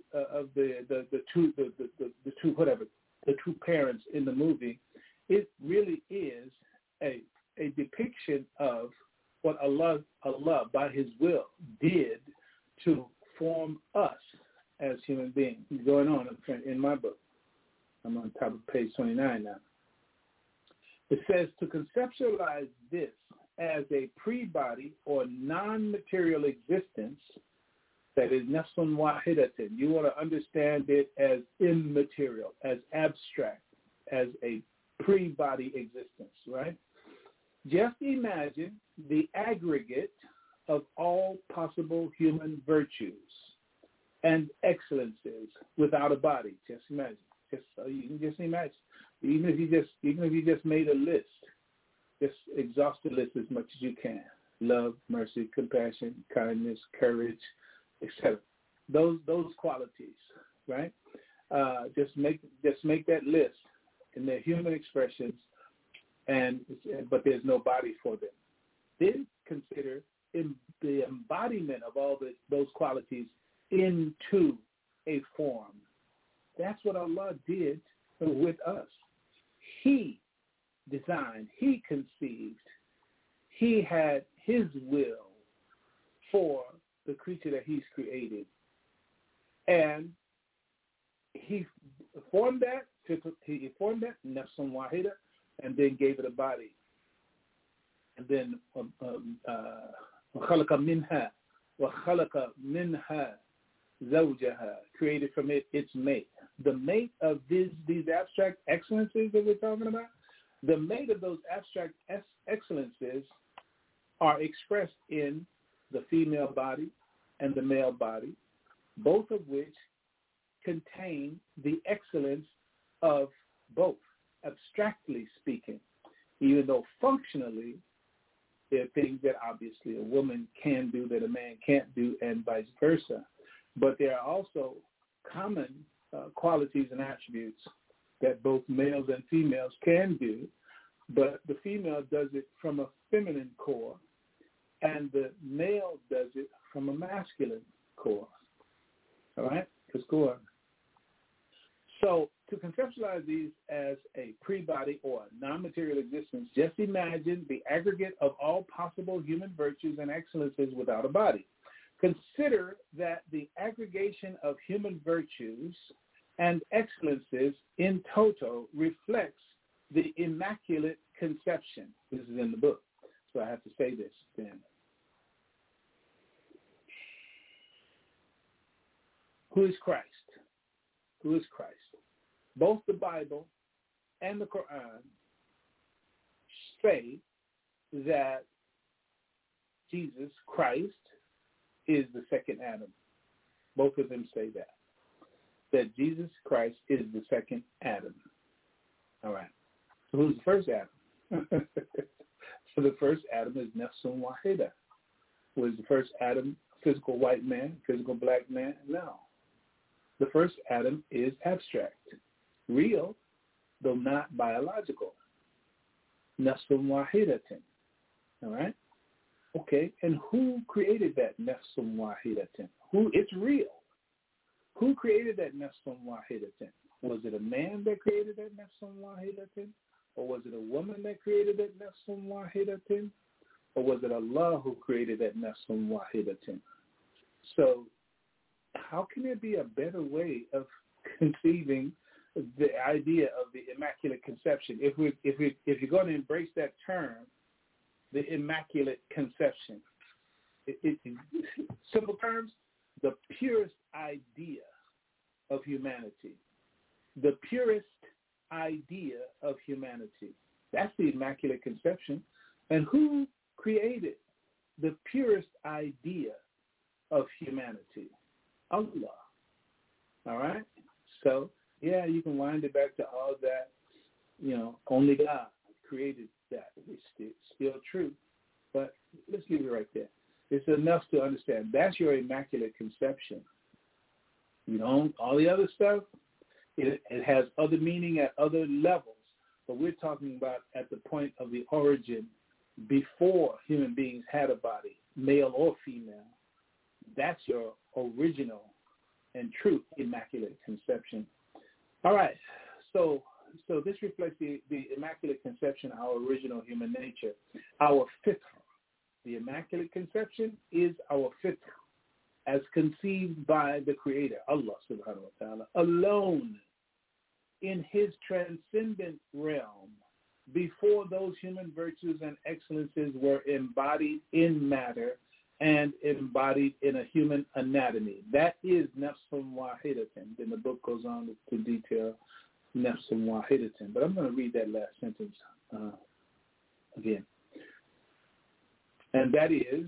S4: two parents in the movie, it really is a depiction of what Allah by His will did to form us as human beings. Going on in my book, I'm on top of page 29 now. It says to conceptualize this as a pre-body or non-material existence, that is nafsun wahidatin. You want to understand it as immaterial, as abstract, as a pre-body existence, right? Just imagine the aggregate of all possible human virtues and excellences without a body. Just imagine. You can just imagine. Even if you just made a list, just exhaust the list as much as you can. Love, mercy, compassion, kindness, courage, etc. Those qualities, right? Just make that list in their human expressions, but there's no body for them. Then consider the embodiment of all those qualities into a form. That's what Allah did with us. He designed, He conceived, He had His will for the creature that He's created. And He formed that, nafsun wahida, and then gave it a body. And then وَخَلَقَ مِنْهَا زَوْجَهَا, created from it its mate. The mate of these abstract excellences that we're talking about, the mate of those abstract excellences are expressed in the female body and the male body, both of which contain the excellence of both, abstractly speaking, even though functionally there are things that obviously a woman can do that a man can't do, and vice versa. But there are also common qualities and attributes that both males and females can do, but the female does it from a feminine core, and the male does it from a masculine core. All right? Let's go on. So to conceptualize these as a pre-body or non-material existence, just imagine the aggregate of all possible human virtues and excellences without a body. Consider that the aggregation of human virtues and excellences in toto reflects the Immaculate Conception. This is in the book, so I have to say this then. Who is Christ? Who is Christ? Both the Bible and the Quran say that Jesus Christ is the second Adam. Both of them say that Jesus Christ is the second Adam. All right. So who's the first Adam? So the first Adam is nafsun wahida. Was the first Adam physical white man, physical black man? No. The first Adam is abstract, real, though not biological. Nafsun wahidatin. All right? Okay, and who created that nafsun wahidatin? It's real. Who created that nafsun wahidatin? Was it a man that created that nafsun wahidatin? Or was it a woman that created that nafsun wahidatin? Or was it Allah who created that nafsun wahidatin? So how can there be a better way of conceiving the idea of the Immaculate Conception if you're going to embrace that term, the Immaculate Conception? Simple terms, the purest idea of humanity. The purest idea of humanity. That's the Immaculate Conception. And who created the purest idea of humanity? Allah. All right? So, yeah, you can wind it back to all that, only God created that. It's still true. But let's leave it right there. It's enough to understand. That's your immaculate conception. All the other stuff, it has other meaning at other levels. But we're talking about at the point of the origin, before human beings had a body, male or female. That's your original and true immaculate conception. All right. So this reflects the immaculate conception, our original human nature, our fitr. The immaculate conception is our fitr, as conceived by the Creator, Allah subhanahu wa ta'ala, alone in his transcendent realm, before those human virtues and excellences were embodied in matter and embodied in a human anatomy. That is nafsun wahidatin. Then the book goes on to detail nafsun wahidatin. But I'm going to read that last sentence again. And that is,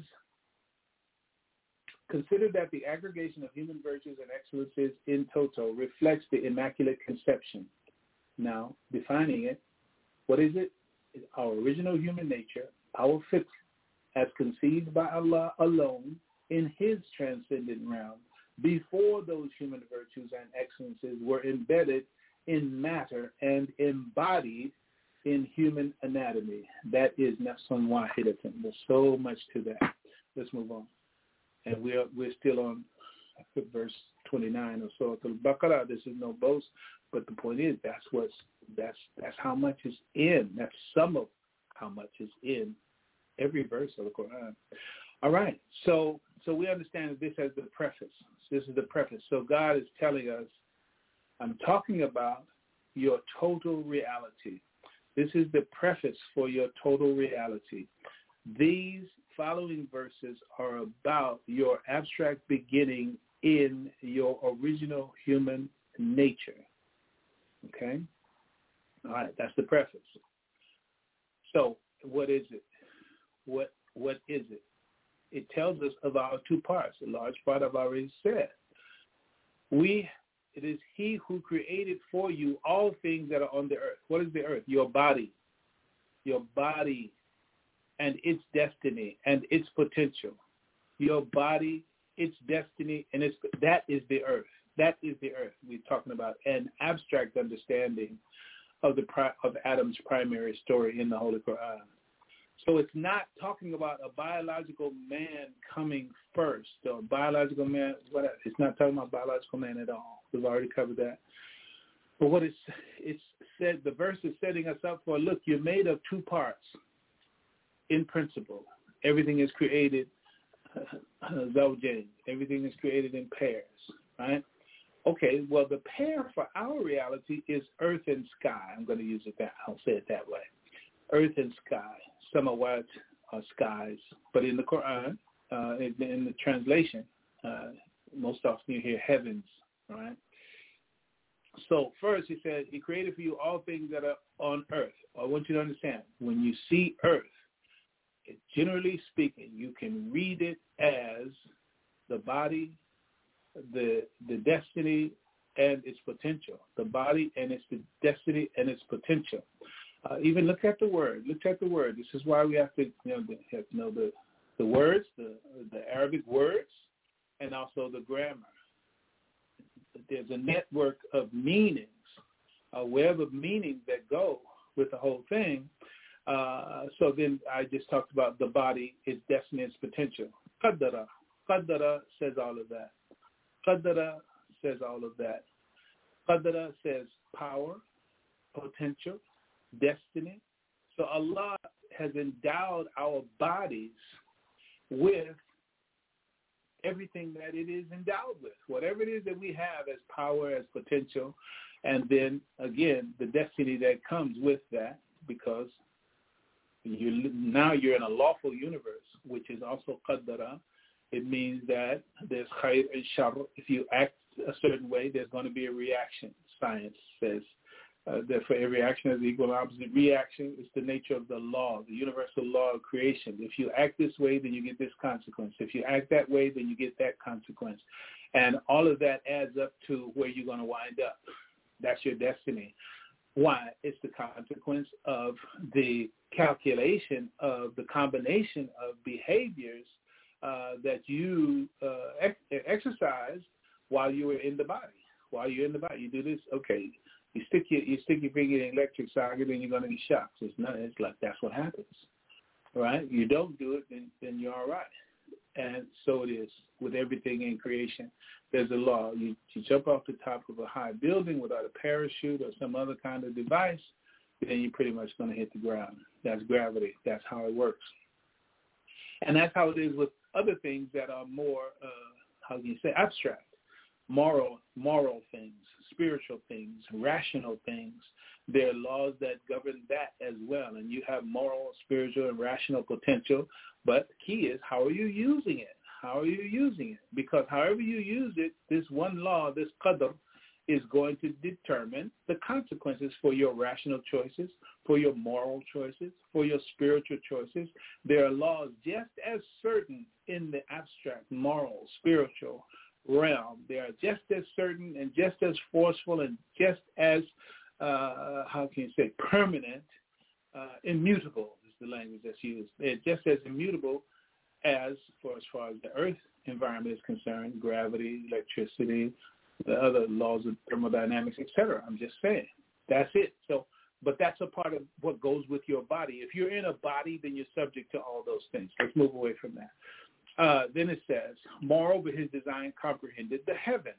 S4: consider that the aggregation of human virtues and excellences in toto reflects the immaculate conception. Now, defining it, what is it? It's our original human nature, our fitr, as conceived by Allah alone in his transcendent realm, before those human virtues and excellences were embedded in matter and embodied in human anatomy. That is nafsun wahidatin. There's so much to that. Let's move on. And we're still on verse 29 or so. Al-Baqarah. This is no boast, but the point is that's how much is in. That's some of how much is in every verse of the Quran. All right. So we understand this as the preface. This is the preface. So God is telling us, I'm talking about your total reality. This is the preface for your total reality. These following verses are about your abstract beginning in your original human nature. Okay? All right, that's the preface. So what is it? What is it? It tells us of our two parts. A large part I've already said. It is he who created for you all things that are on the earth. What is the earth? Your body. Your body and its destiny and its potential. Your body, its destiny, and that is the earth. That is the earth. We're talking about an abstract understanding of Adam's primary story in the Holy Quran. So it's not talking about a biological man coming first, or biological man, whatever. It's not talking about biological man at all. We've already covered that. But what it's said, the verse is setting us up for, look, you're made of two parts in principle. Everything is created zawjain. Everything is created in pairs, right? Okay, well, the pair for our reality is earth and sky. I'm going to use it that. I'll say it that way. Earth and sky. Samawat are skies. But in the Quran, in the translation, most often you hear heavens, right? So first he said, he created for you all things that are on earth. I want you to understand, when you see earth, generally speaking, you can read it as the body, the destiny, and its potential. The body and its destiny and its potential. Even look at the word. Look at the word. This is why we have to know the words, the Arabic words, and also the grammar. There's a network of meanings, a web of meanings that go with the whole thing. So then I just talked about the body, its destiny, its potential. Qaddara. Qaddara says all of that. Qaddara says all of that. Qaddara says power, potential, destiny. So Allah has endowed our bodies with everything that it is endowed with. Whatever it is that we have as power, as potential, and then, again, the destiny that comes with that, because now you're in a lawful universe, which is also qaddara. It means that there's khair and shar. If you act a certain way, there's going to be a reaction. Science says that for every action there's equal and opposite reaction. It's the nature of the law, the universal law of creation. If you act this way, then you get this consequence. If you act that way, then you get that consequence. And all of that adds up to where you're going to wind up. That's your destiny. Why? It's the consequence of the calculation of the combination of behaviors that you exercise while you were in the body. While you're in the body, you do this. Okay, you stick your finger in an electric socket, and you're going to be shocked. It's like that's what happens, right? You don't do it, then you're all right. And so it is with everything in creation. There's a law. You jump off the top of a high building without a parachute or some other kind of device, then you're pretty much going to hit the ground. That's gravity. That's how it works. And that's how it is with other things that are more, abstract, moral things, spiritual things, rational things. There are laws that govern that as well. And you have moral, spiritual, and rational potential. But the key is, how are you using it? How are you using it? Because however you use it, this one law, this qadr, is going to determine the consequences for your rational choices, for your moral choices, for your spiritual choices. There are laws just as certain in the abstract, moral, spiritual realm. They are just as certain and just as forceful and just as, permanent, immutable is the language that's used. They're just as immutable as far as the earth environment is concerned, gravity, electricity, the other laws of thermodynamics, etc. I'm just saying. That's it. So, but that's a part of what goes with your body. If you're in a body, then you're subject to all those things. Let's move away from that. Then it says, moreover, his design comprehended the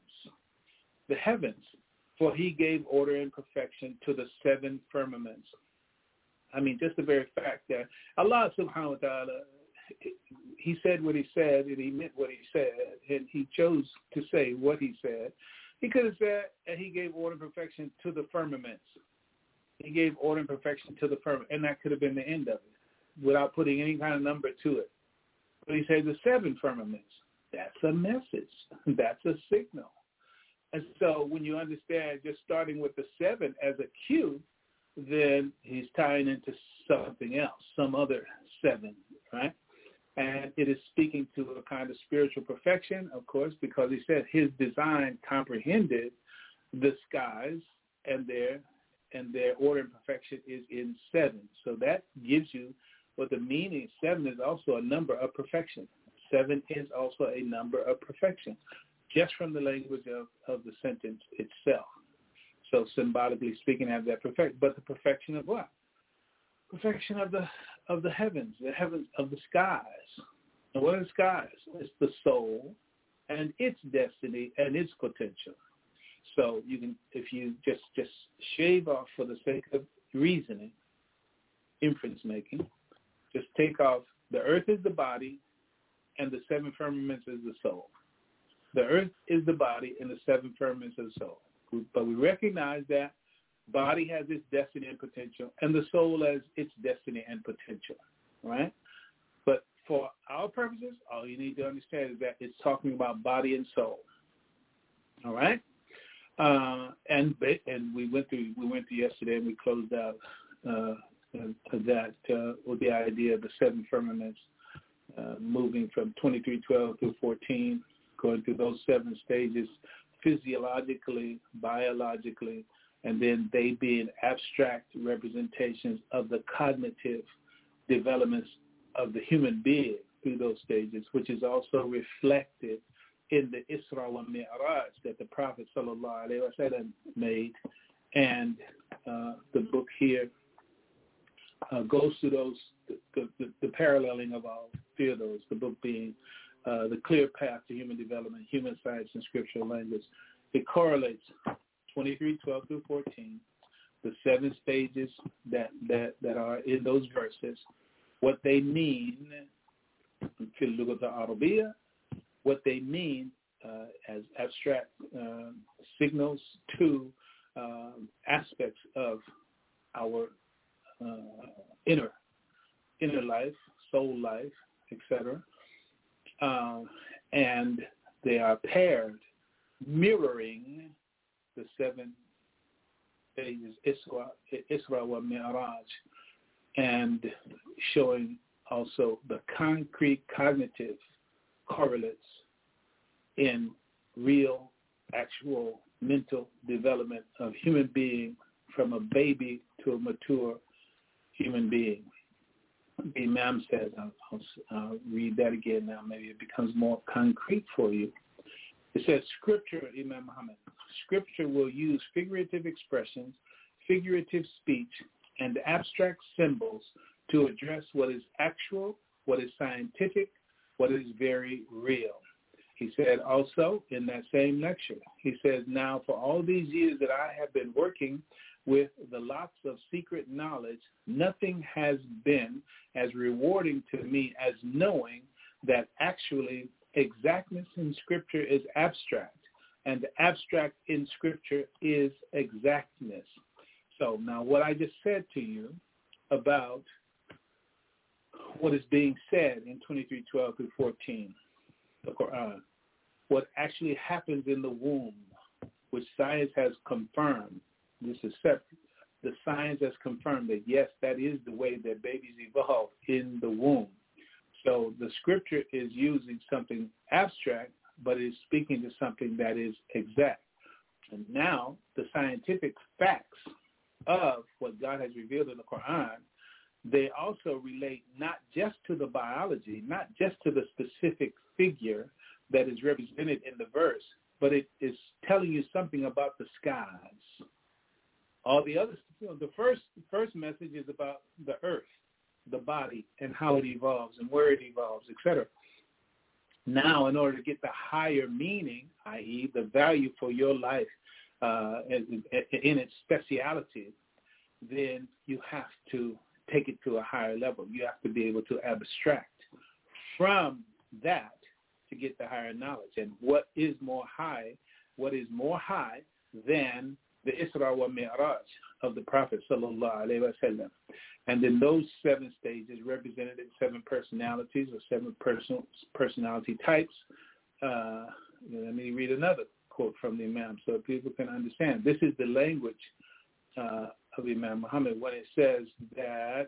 S4: heavens, for he gave order and perfection to the seven firmaments. I mean, just the very fact that Allah subhanahu wa ta'ala, he said what he said, and he meant what he said, and he chose to say what he said. He could have said, and he gave order and perfection to the firmaments. He gave order and perfection to the firmament, and that could have been the end of it, without putting any kind of number to it. But he said the seven firmaments. That's a message. That's a signal. And so when you understand just starting with the seven as a cue, then he's tying into something else, some other seven, right? And it is speaking to a kind of spiritual perfection, of course, because he said his design comprehended the skies, and their order and perfection is in seven. So that gives you what the meaning. Seven is also a number of perfection. Seven is also a number of perfection, just from the language of the sentence itself. So symbolically speaking, have that perfect, but the perfection of what? Perfection of the heavens, the heavens of the skies. And what are the skies? It's the soul and its destiny and its potential. So you can, if you just shave off for the sake of reasoning, inference making, just take off the earth is the body and the seven firmaments is the soul. The earth is the body and the seven firmaments is the soul. But we recognize that body has its destiny and potential, and the soul has its destiny and potential, right? But for our purposes, all you need to understand is that it's talking about body and soul, all right? And we went through yesterday, and we closed out that with the idea of the seven firmaments, moving from 23:12 through 14, going through those seven stages, physiologically, biologically, and then they being abstract representations of the cognitive developments of the human being through those stages, which is also reflected in the Isra wa Mi'raj that the Prophet sallallahu alaihi wasallam made, and the book here goes through those the paralleling of all three of those. The book being the Clear Path to Human Development, Human Science and Scriptural Language. It correlates 23:12 through 14, the seven stages that are in those verses, what they mean, what they mean as abstract signals to aspects of our inner life, soul life, etc. And they are paired, mirroring the seven stages, Isra wa Mi'raj, and showing also the concrete cognitive correlates in real, actual mental development of human being from a baby to a mature human being. The Imam says, I'll read that again now, maybe it becomes more concrete for you. It says, Scripture, Imam Muhammad, Scripture will use figurative expressions, figurative speech, and abstract symbols to address what is actual, what is scientific, what is very real. He said also in that same lecture, he says, now for all these years that I have been working with the lots of secret knowledge, nothing has been as rewarding to me as knowing that actually exactness in Scripture is abstract, and the abstract in Scripture is exactness. So now what I just said to you about what is being said in 23:12 through 14, the Quran, what actually happens in the womb, which science has confirmed, this is separate. The science has confirmed that, yes, that is the way that babies evolve in the womb. So the Scripture is using something abstract, but is speaking to something that is exact. And now the scientific facts of what God has revealed in the Quran, they also relate not just to the biology, not just to the specific figure that is represented in the verse, but it is telling you something about the skies. All the other, the first message is about the earth, the body, and how it evolves and where it evolves, etc. Now, in order to get the higher meaning, i.e. the value for your life in its speciality, then you have to take it to a higher level. You have to be able to abstract from that to get the higher knowledge. And what is more high than the Isra wa Mi'raj of the Prophet sallallahu alaihi wasallam? And then those 7 stages represented in 7 personalities or 7 personality types. Let me read another quote from the Imam so people can understand. This is the language of Imam Muhammad when it says that,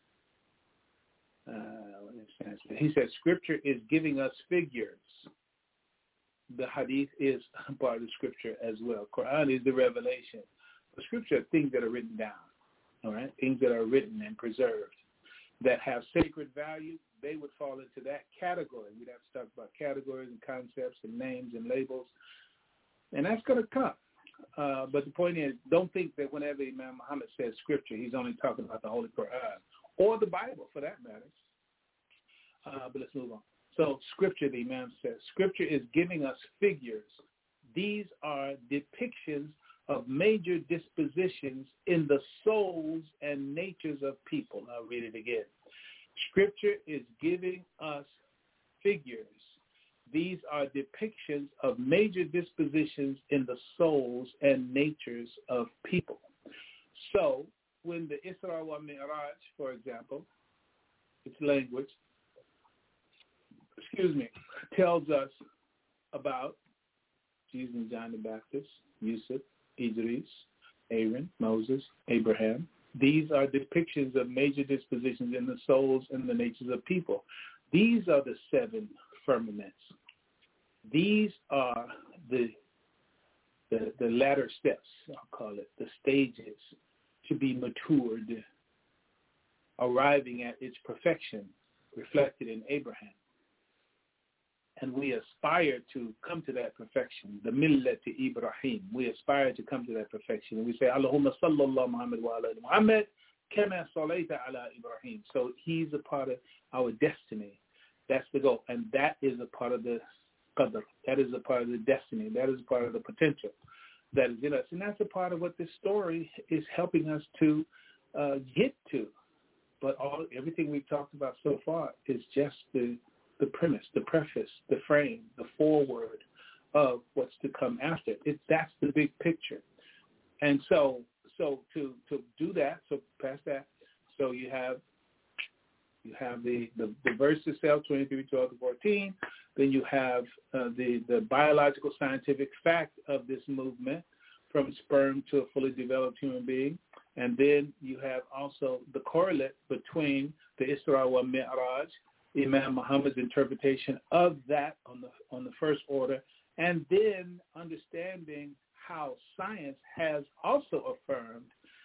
S4: he says, Scripture is giving us figures. The Hadith is part of the Scripture as well. Quran is the revelation. The Scripture are things that are written down, all right? Things that are written and preserved that have sacred value. They would fall into that category. We'd have to talk about categories and concepts and names and labels, and that's going to come. But the point is, don't think that whenever Imam Muhammad says Scripture, he's only talking about the Holy Quran or the Bible, for that matter. But let's move on. So Scripture, the Imam says, Scripture is giving us figures. These are depictions of major dispositions in the souls and natures of people. I'll read it again. Scripture is giving us figures. These are depictions of major dispositions in the souls and natures of people. So when the Isra wa Mi'raj, for example, its language, tells us about Jesus and John the Baptist, Yusuf, Idris, Aaron, Moses, Abraham. These are depictions of major dispositions in the souls and the natures of people. These are the 7 firmaments. These are the latter steps, I'll call it, the stages to be matured, arriving at its perfection, reflected in Abraham. And we aspire to come to that perfection, the millat Ibrahim. We aspire to come to that perfection. And we say, Allahumma sallallahu Muhammad wa ala Muhammad kama sallaita ala Ibrahim. So he's a part of our destiny. That's the goal. And that is a part of the qadr. That is a part of the destiny. That is a part of the potential that is in us. And that's a part of what this story is helping us to get to. But everything we've talked about so far is just the premise, the preface, the frame, the foreword of what's to come after. That's the big picture. And so to do that, so past that, so you have the verse itself, 23:12-14. Then you have the biological scientific fact of this movement from sperm to a fully developed human being. And then you have also the correlate between the Isra wa Mi'raj, Imam Muhammad's interpretation of that on the first order, and then understanding how science has also affirmed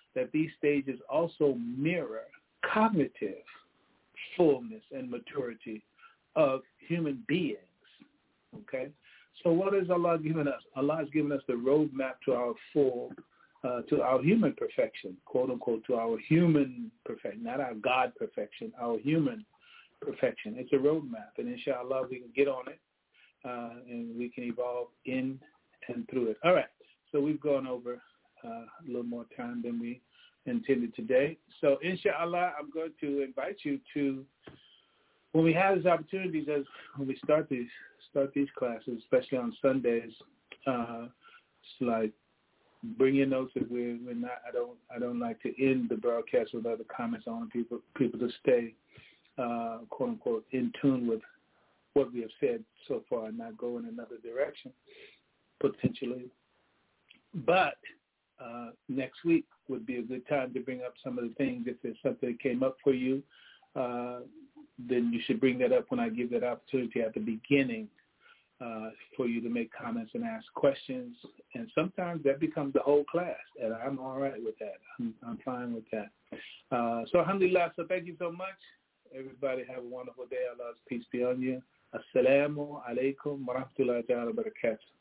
S4: that these stages also mirror cognitive fullness and maturity of human beings. Okay? So what has Allah given us? Allah has given us the roadmap to our to our human perfection, quote unquote, to our human perfection, not our God perfection, our human perfection. It's a roadmap, and inshallah we can get on it, and we can evolve in and through it. All right, so we've gone over a little more time than we intended today. So inshallah, I'm going to invite you to, when we have these opportunities, as when we start these classes, especially on Sundays, it's like, bring your notes. If we're not, I don't like to end the broadcast with other comments. I want people to stay, quote unquote, in tune with what we have said so far and not go in another direction, potentially. But next week would be a good time to bring up some of the things. If there's something that came up for you, then you should bring that up when I give that opportunity at the beginning for you to make comments and ask questions. And sometimes that becomes the whole class, and I'm all right with that. I'm fine with that. So alhamdulillah, so thank you so much. Everybody have a wonderful day. Allah's peace be on you. Assalamu alaikum wa rahmatullahi wa barakatuh.